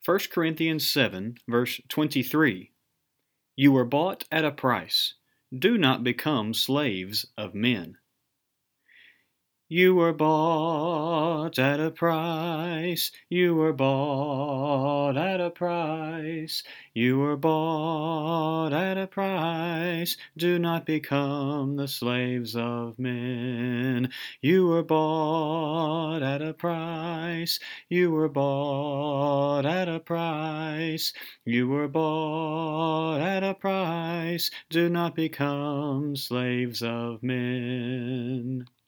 1 Corinthians 7, verse 23. You were bought at a price. Do not become slaves of men. You were bought at a price. You were bought at a price. You were bought at a price. Do not become the slaves of men. You were bought at a price. You were bought at a price. You were bought at a price. Do not become slaves of men.